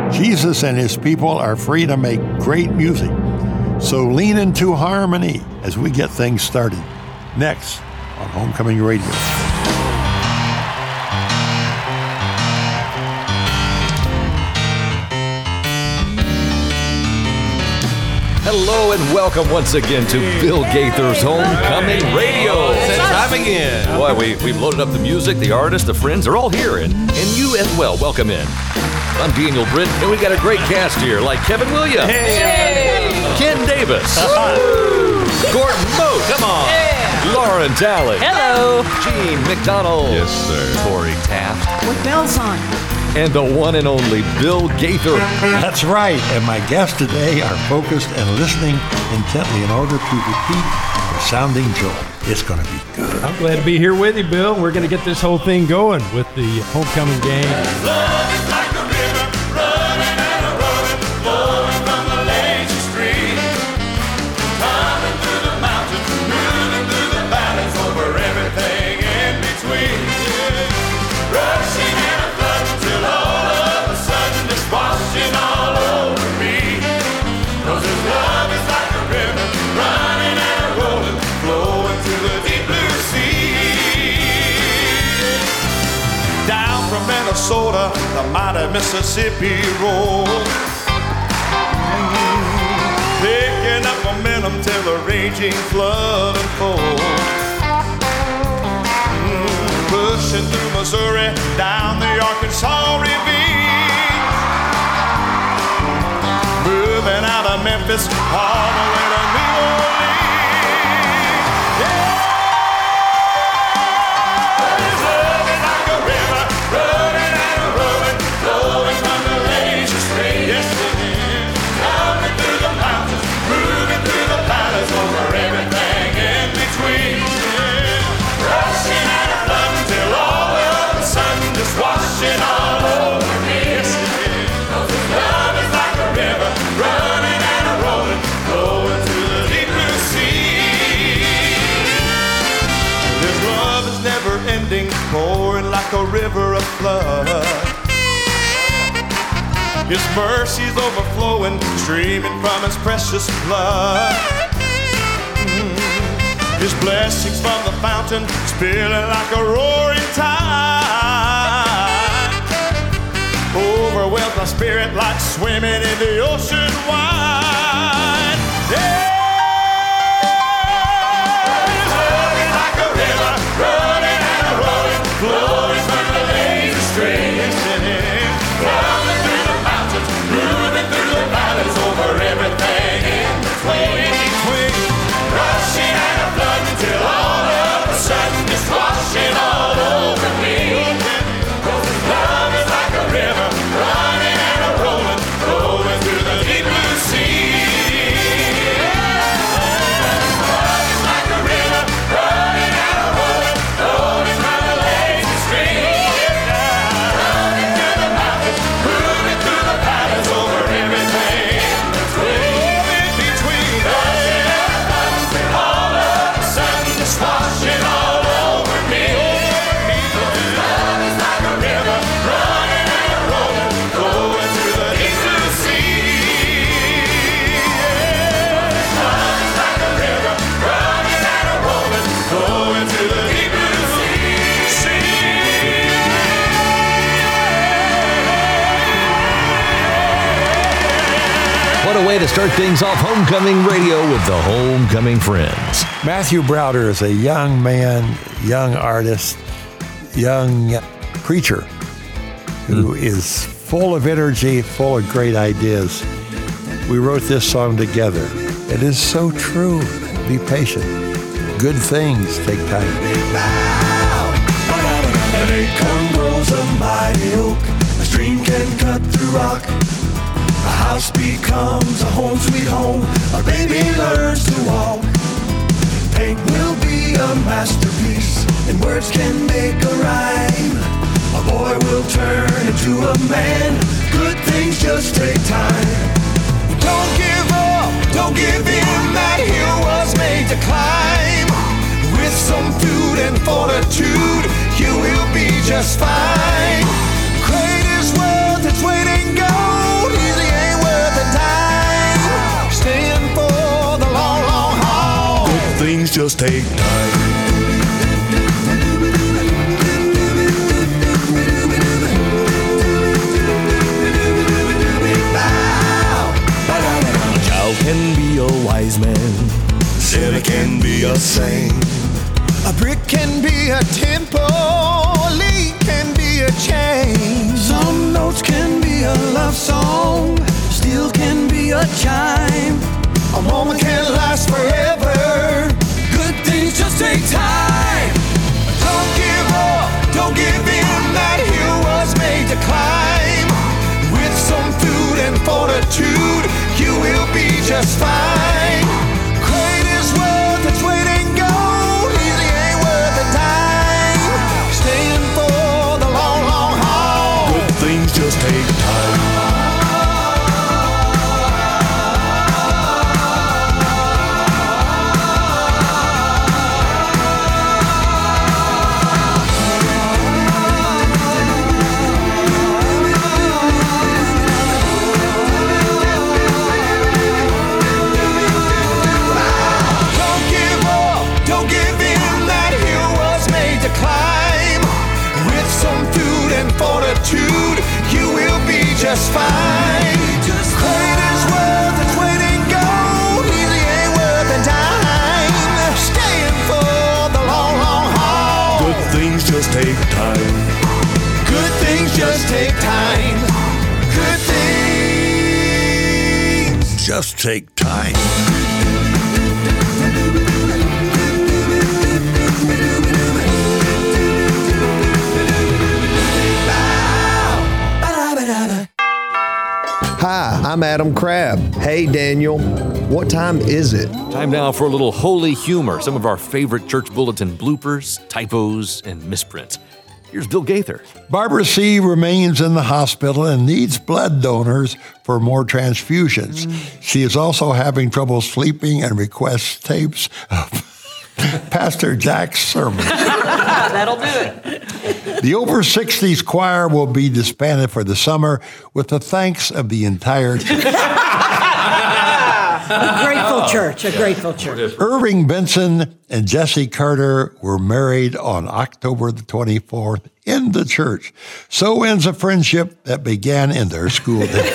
Jesus and his people are free to make great music. So lean into harmony as we get things started. Next on Homecoming Radio. Hello and welcome once again to Bill Gaither's Homecoming Radio. It's that time again. Boy, we've loaded up the music, the artists, the friends, they're all here, and you as well. Welcome in. I'm Daniel Britt, and we got a great cast here, like Kevin Williams, Ken Davis, Gordon Moat, come on, Lauren Talley, Hello, Gene McDonald, Yes, sir. Corey Taft, with bells on. and the one and only Bill Gaither. That's right, and my guests today are focused and listening intently in order to repeat the sounding joy. It's going to be good. I'm glad to be here with you, Bill. We're going to get this whole thing going with the homecoming game. Love is like a river running and a rolling, flowing from the lazy stream. Coming through the mountains, moving through the valleys, over everything in between. Rushing and a flooding till all of a sudden it's washing all over me. 'Cause his love is like a river running and a rolling, flowing to the deep blue sea. Down from Minnesota, the mighty Mississippi rolls, picking up momentum till the raging flood unfolds. Pushing through Missouri, down the Arkansas ravine, moving out of Memphis, all the way to New Orleans. Yeah. His love is like a river, running and rolling, flowing from the lazy stream. Yes, it is. Coming through the mountains, moving through the valleys, over everything in between. Yeah. Rushing and a flooding till all of a sudden just washing all over me. Yes, it is. 'Cause his love is like a river, running and a rolling, flowing to the deep blue sea. His love is never ending, pouring like a river of flood. His mercy's overflowing, streaming from his precious blood. His blessings from the fountain, spilling like a roaring tide. Overwhelms my spirit like swimming in the ocean wide. Yeah. His love is like a river, running and a rolling, flowing from the lazy stream. Yes, it is. Coming through the mountains, moving through the valleys, over everything in between. Rushing and a flooding till all of a sudden it's washing all over me. 'Cause his love is like a river, running and a rolling, flowing through the deep blue sea. His love is like a river, running and a rolling, flowing from the lazy stream. Running through the mountains, moving through the valleys, over everything in between. Rushing and a flooding till all of a sudden it's washing all over me. 'Cause his love is like a river, running and a rolling, flowing through the deep blue sea. His love is like a river, running and a rolling, flowing through the deep blue sea. What a way to start things off Homecoming Radio with the Homecoming Friends. Matthew Browder is a young man, young artist, young preacher who is full of energy, full of great ideas. We wrote this song together. It is so true. Be patient. Good things take time. An acorn grows a mighty oak. A stream can cut through rock. A house becomes a home sweet home. A baby learns to walk. Paint will be a masterpiece, and words can make a rhyme. A boy will turn into a man. Good things just take time. Don't give up, don't give in. That hill was made to climb. With some food and fortitude, you will be just fine. Great is wealth, it's weight in gold. things just take time. A child can be a wise man, a sinner can be a saint. A brick can be a temple, a lead can be a chain. Some notes can be a love song, steel can be a chime. A moment can last forever, good things just take time. Don't give up, don't give in, that hill was made to climb. With some food and fortitude, you will be just fine. Great is worth its weight in gold, easy ain't worth the time. Staying for the long, long haul, good things just take time. Fortitude, you will be just fine. Great is worth its weight in gold, easy ain't worth a dime. Staying for the long, long haul, good things just take time. Good things just take time. Good things just take time. Hi, I'm Adam Crabb. Hey, Daniel. What time is it? Time now for a little holy humor, some of our favorite church bulletin bloopers, typos, and misprints. Here's Bill Gaither. Barbara C. remains in the hospital and needs blood donors for more transfusions. She is also having trouble sleeping and requests tapes of Pastor Jack's sermon. That'll do it. The over 60s choir will be disbanded for the summer with the thanks of the entire church. A grateful church. Irving Benson and Jesse Carter were married on October the 24th in the church. So ends a friendship that began in their school days.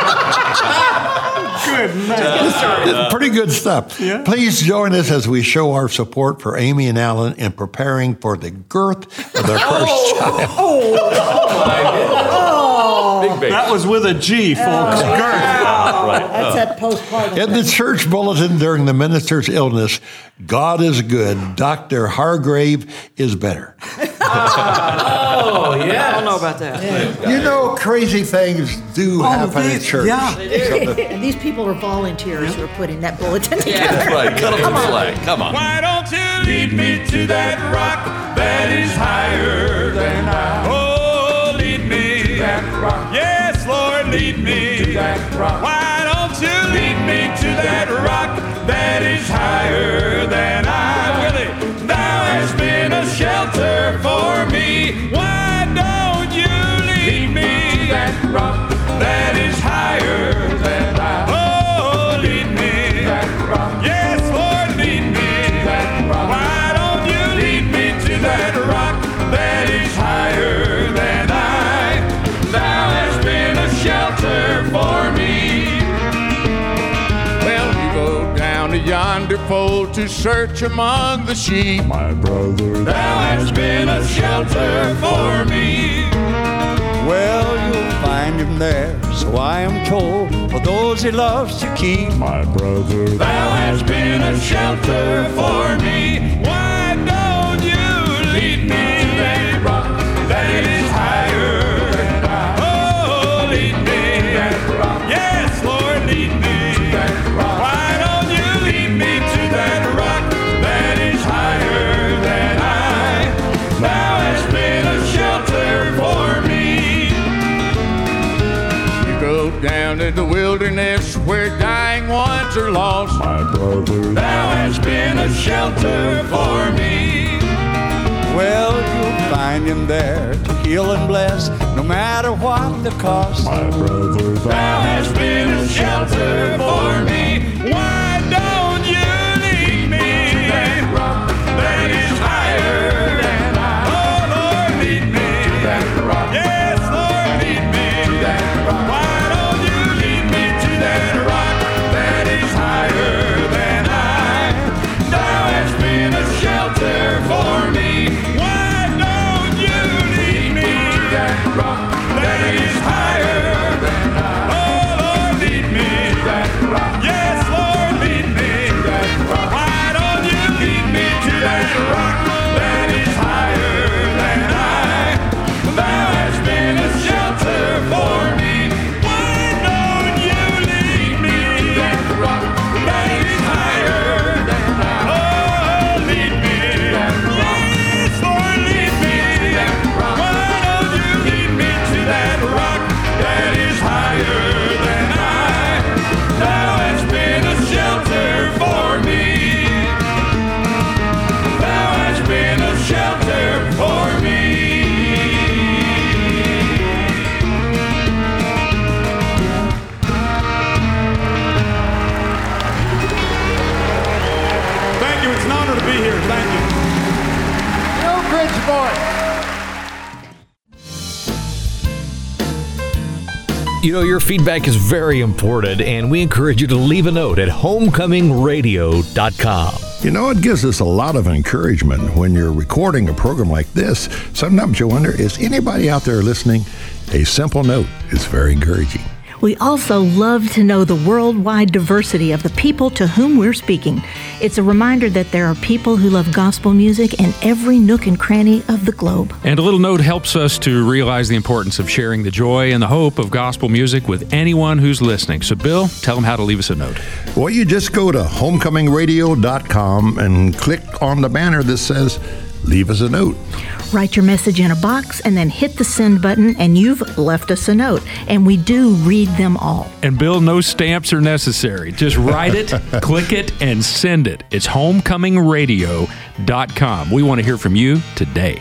Good man. Pretty good stuff. Yeah. Please join us as we show our support for Amy and Alan in preparing for the birth of their first child. Big baby. That was with a G, folks. That's that postpartum. In the church bulletin during the minister's illness, God is good, Dr. Hargrave is better. I don't know about that. You know, crazy things do happen in church. Yeah. And these people are volunteers who are putting that bulletin together. That's right. Cut up the flag. Come on. Why don't you lead me to that rock that is higher than I? Oh, lead me to that rock. Yes, Lord, lead me to that rock. Why don't you lead me to that rock that is higher than I? Willie, thou hast been a shelter for me. Why don't you lead me to that rock that is higher than I? Oh, lead me to that rock. Yes, Lord, lead me to that rock. Why don't you lead me to that rock that is higher than I? Thou hast been a shelter for me. Well, you go down to yonder fold to search among the sheep. My brother, thou hast been a shelter for me. Well, you'll find him there, so I am told, for those he loves to keep. My brother, thou hast been a shelter for me. Why don't you lead me to that rock that is higher than I? Oh, lead me to that rock. Yes, Lord, lead me to that rock. Why don't you lead me to that rock that is higher than I? Thou hast been a shelter for me. Go down to the wilderness where dying ones are lost. My brother, thou hast been a shelter for me. Well, you'll find him there to heal and bless, no matter what the cost. My brother, thou hast been a shelter for me. Why don't you lead me to that You know, your feedback is very important, and we encourage you to leave a note at homecomingradio.com. You know, it gives us a lot of encouragement when you're recording a program like this. Sometimes you wonder, is anybody out there listening? A simple note is very encouraging. We also love to know the worldwide diversity of the people to whom we're speaking. It's a reminder that there are people who love gospel music in every nook and cranny of the globe. And a little note helps us to realize the importance of sharing the joy and the hope of gospel music with anyone who's listening. So, Bill, tell them how to leave us a note. Well, you just go to homecomingradio.com and click on the banner that says, leave us a note. Write your message in a box and then hit the send button, and you've left us a note. And we do read them all. And Bill, no stamps are necessary. Just write it, click it, and send it. It's homecomingradio.com. We want to hear from you today.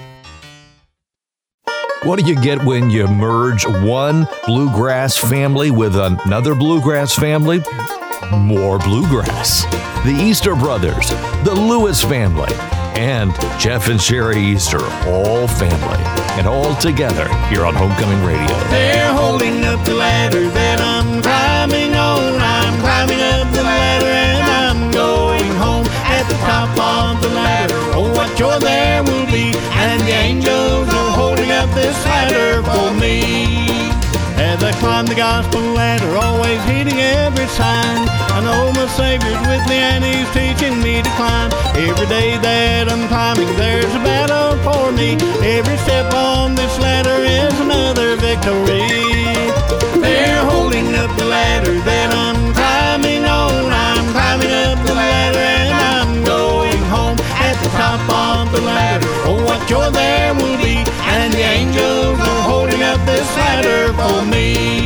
What do you get when you merge one bluegrass family with another bluegrass family? More bluegrass. The Easter Brothers, the Lewis family, and Jeff and Sherry Easter, all family, and all together here on Homecoming Radio. They're holding up the ladder that I'm climbing on. I'm climbing up the ladder and I'm going home. At the top of the ladder, oh, what joy there will be. And the angels are holding up this ladder for me. As I climb the gospel ladder, always hitting every sign. I know my Savior's with me and He's teaching me to climb. Every day that I'm climbing, there's a battle for me. Every step on this ladder is another victory. They're holding up the ladder that I'm climbing on. I'm climbing up the ladder and I'm going home. At the top of the ladder, oh, what joy there will be. And the angels are holding up this ladder for me.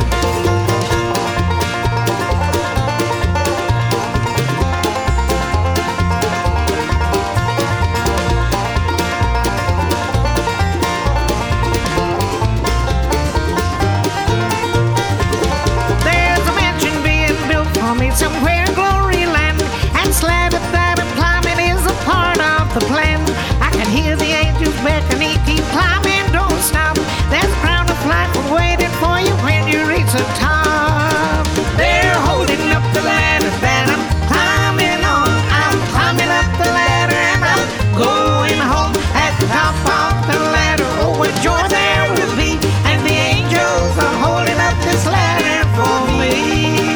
There's a mansion being built for me somewhere in glory land, and slab that I'm climbing is a part of the plan. I can hear the angels beckoning, keep climbing, don't stop. There's a crown of life waiting for you when you reach the top. They're holding up the ladder that I'm climbing on. I'm climbing up the ladder and I'm going home. At the top of the ladder, oh, what joy there will be. And the angels are holding up this ladder for me.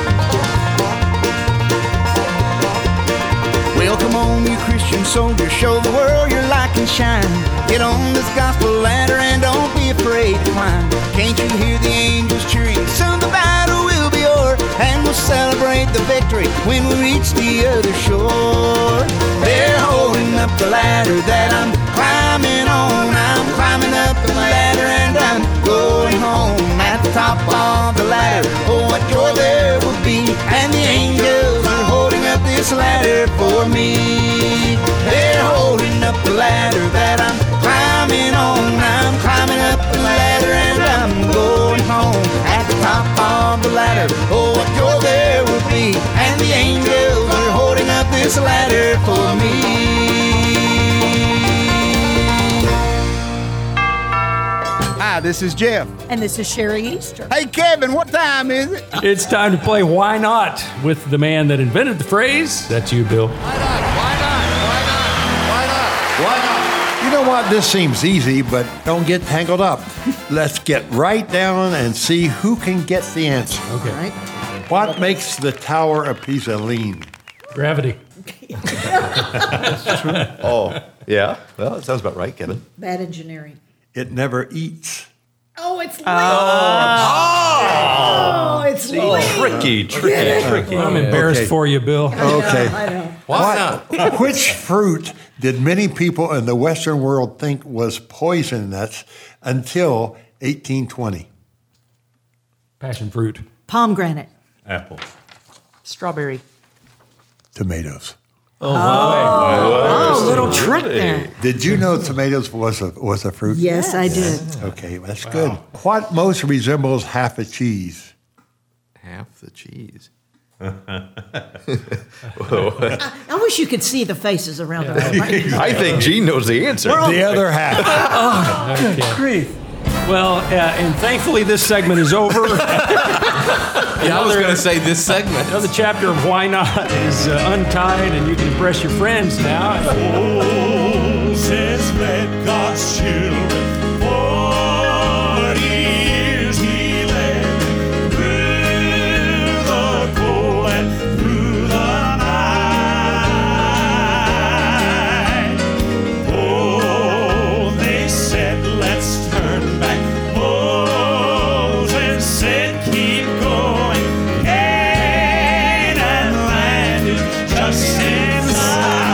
Well, come on, you Christian soldier, show the world your light can shine. Get on this gospel ladder and don't be afraid to climb. Can't you hear the angels cheering? Soon the battle will be o'er, and we'll celebrate the victory when we reach the other shore. They're holding up the ladder that I'm climbing on. I'm climbing up the ladder and I'm going home. At the top of the ladder, oh, what joy there will be. And the angels are holding up this ladder for me. They're holding up the ladder that I'm climbing on. I'm climbing up the ladder and I'm going home. At the top of the ladder, oh, what joy there will be. And the angels are holding up this ladder for me. Hi, this is Jeff. And this is Sherry Easter. Hey, Kevin, what time is it? It's time to play Why Not with the man that invented the phrase. That's you, Bill. You know what? This seems easy, but don't get tangled up. Let's get right down and see who can get the answer. Okay. All right. What makes the Tower of Pisa lean? Gravity. Oh, yeah. Well, that sounds about right, Kevin. Bad engineering. It never eats. Oh, it's lean. It's lean. Tricky. I'm embarrassed for you, Bill. Okay. I know. Which fruit did many people in the Western world think was poisonous until 1820? Passion fruit. Pomegranate. Apple. Strawberry. Tomatoes. Oh, little trick there. Did you know tomatoes was a fruit? Yes, I did. Okay, that's good. What most resembles half a cheese? Half the cheese. I wish you could see the faces around the room. I think Gene knows the answer. The other half. Okay. Grief. Well, and thankfully this segment is over. Yeah, I was going to say this segment. Another chapter of Why Not is untied, and you can impress your friends now. Moses led God's children 40 years he led through the cold and through the night. Oh, they said, let's turn back. Moses said, keep going. Canaan land is just inside.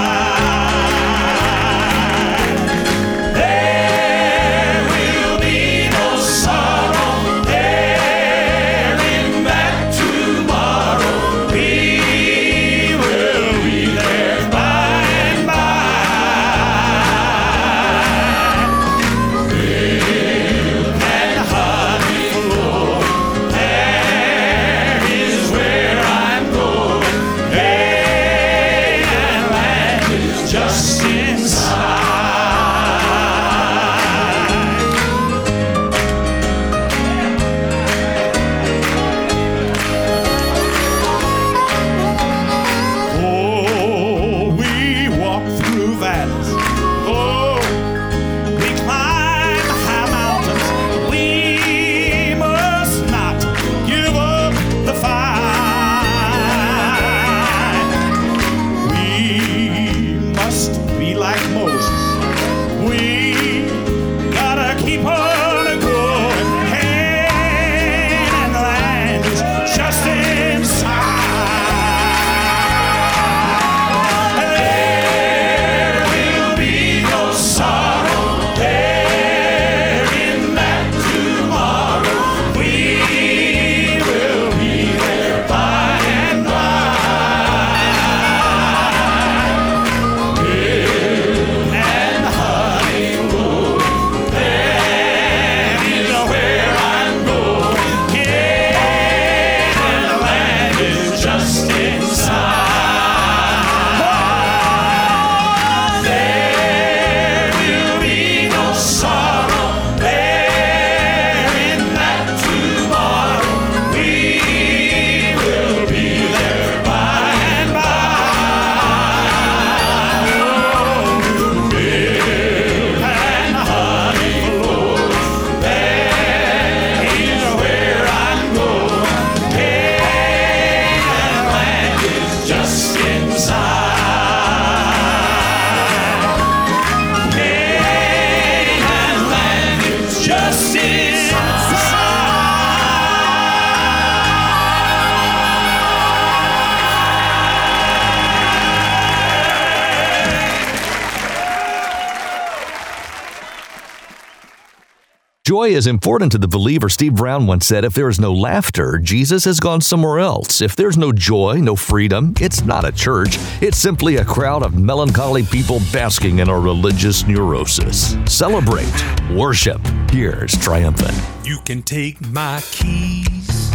Joy is important to the believer. Steve Brown once said, if there is no laughter, Jesus has gone somewhere else. If there's no joy, no freedom, it's not a church. It's simply a crowd of melancholy people basking in a religious neurosis. Celebrate. Worship. Here's Triumphant. You can take my keys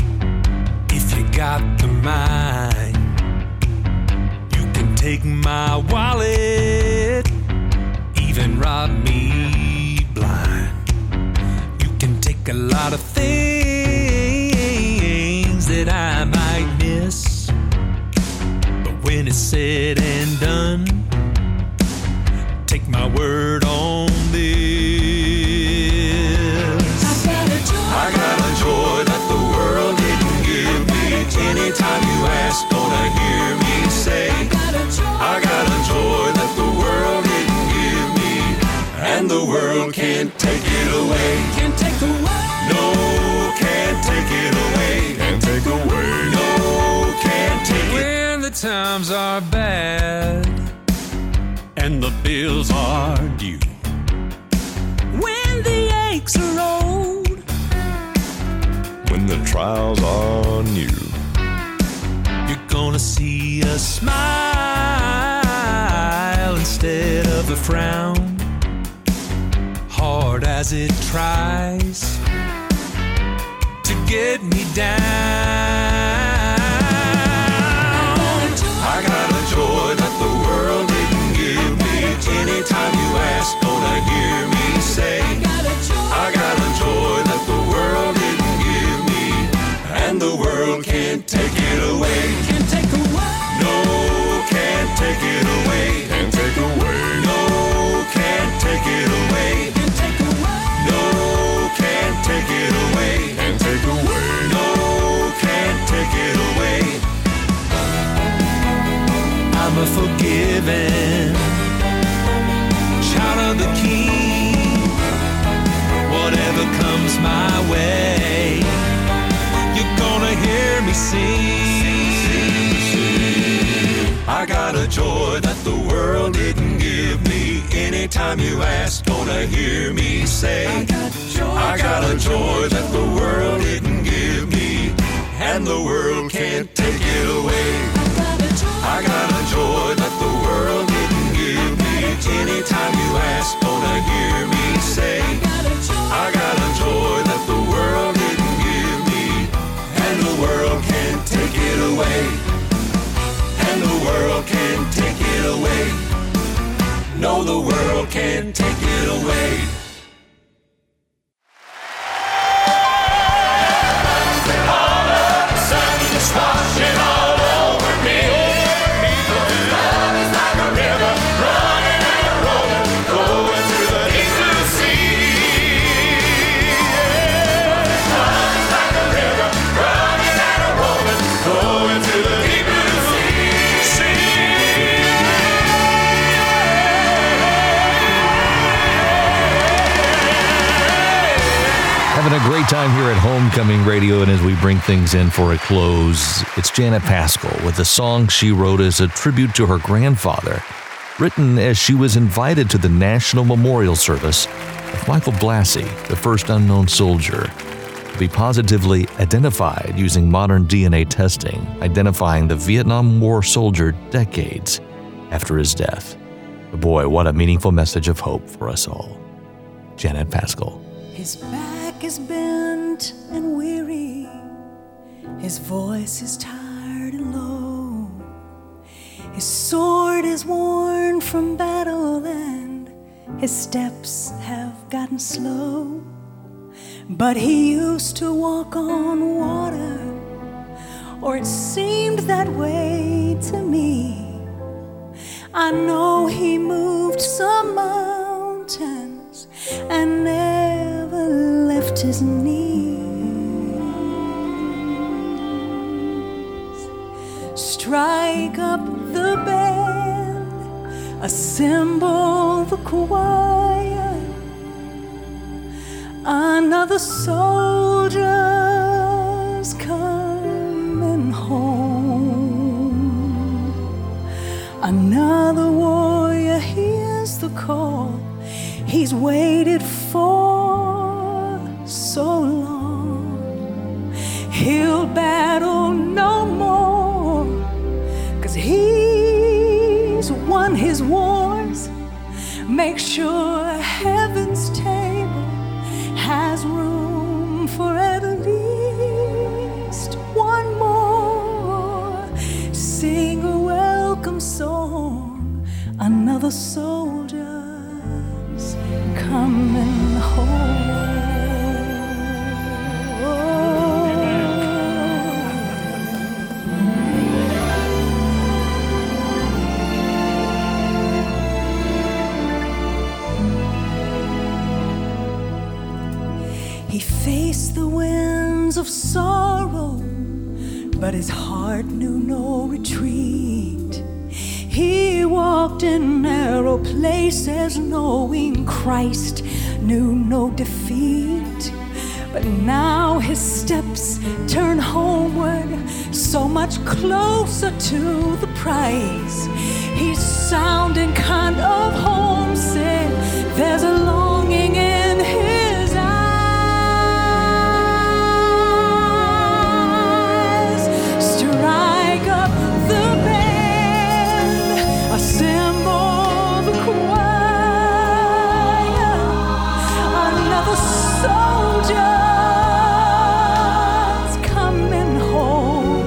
if you got the mind. You can take my wallet, even rob me blind. You can take a lot of things that I might miss, but when it's said and done, take my word on this. I got a joy that the world didn't give me. Anytime you ask, gonna hear me say, I got a joy that the world didn't give me, and the world can't take it away. Can't take away. No, can't take it away. Can't take away. No, can't take it. When the times are bad and the bills are due, when the aches are old, when the trials are new, you're gonna see a smile instead of a frown. Hard as it tries to get me down, I got a joy that the world didn't give me. Anytime you ask, gonna hear me say, I got a and the world can't take it away. Can't take away. No, can't take it away. Can't take away. No, can't take it away. Can't take away. No, can't take it away. Can't take away. No, can't take it away. I'm a forgiven child of the King. Whatever comes my way, you're gonna hear me sing. I got a joy that the world didn't give me. Anytime you ask, gonna hear me say, I got a joy that the world didn't give me, and the world can't take it away. I got a joy that the world didn't give me. Anytime you ask, gonna hear me say, I got a joy that the world didn't give me, and the world can't take it away. And the world can't take it away. No, the world can't take it away. All of a sudden, it's washing all over me. Love is like a river running and a rolling, going through the deep blue sea. Love is like a river running and a rolling, going through the deep blue sea. Having a great time here at Homecoming Radio, and as we bring things in for a close, it's Janet Paschal with a song she wrote as a tribute to her grandfather, written as she was invited to the National Memorial Service of Michael Blassie, the first unknown soldier, to be positively identified using modern DNA testing, identifying the Vietnam War soldier decades after his death. But boy, what a meaningful message of hope for us all. Janet Paschal. His back is bent and weary, his voice is tired and low, his sword is worn from battle and his steps have gotten slow. But he used to walk on water, or it seemed that way to me. I know he moved some mountains and never left his knees. Strike up the band, assemble the choir. Another soldier's coming home. Another warrior hears the call he's waited for so long. He'll battle no more, 'cause he's won his wars. Make sure heaven's table has room for at least one more. Sing a welcome song, another soldier's coming home. He faced the winds of sorrow, but his heart knew no retreat. He walked in narrow places, knowing Christ knew no defeat. But now his steps turn homeward, so much closer to the prize. He's sounding kind of homesick. There's a longing in his eyes. Strike up the band, assemble the choir. Another soldier's coming home.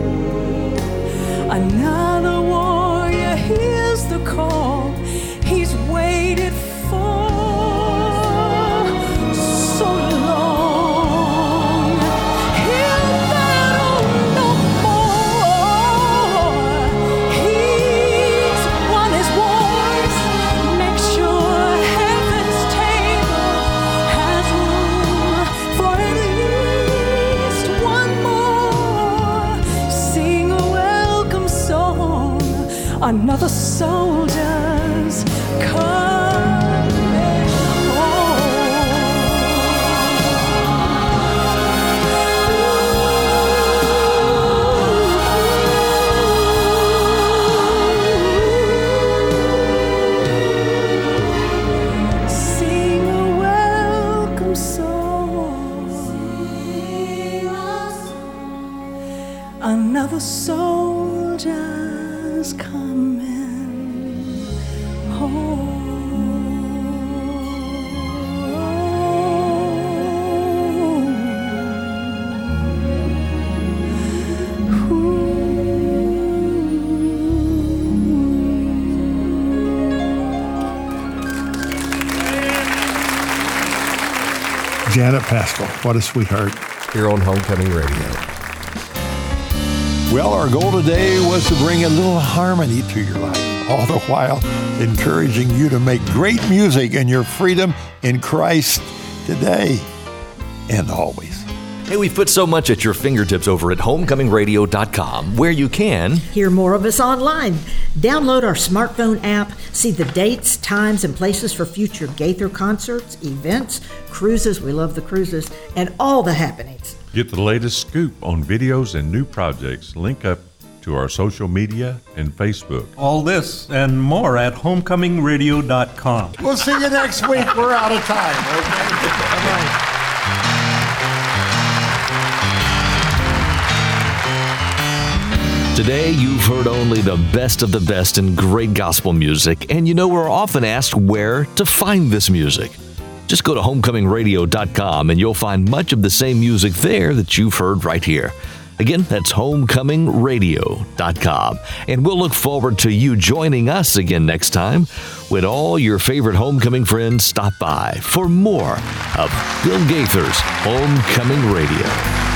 Another warrior hears the call he's waited for Another soldier's coming home. Sing a welcome song. Another soldier's coming home. Janet Paschal, what a sweetheart. Here on Homecoming Radio. Well, our goal today was to bring a little harmony to your life, all the while encouraging you to make great music in your freedom in Christ today and always. Hey, we've put so much at your fingertips over at homecomingradio.com, where you can hear more of us online. Download our smartphone app, see the dates, times, and places for future Gaither concerts, events, cruises, we love the cruises, and all the happenings. Get the latest scoop on videos and new projects. Link up to our social media and Facebook. All this and more at homecomingradio.com. We'll see you next week. We're out of time. Okay? Bye-bye. Today, you've heard only the best of the best in great gospel music, and you know we're often asked where to find this music. Just go to homecomingradio.com and you'll find much of the same music there that you've heard right here. Again, that's homecomingradio.com. And we'll look forward to you joining us again next time when all your favorite homecoming friends stop by for more of Bill Gaither's Homecoming Radio.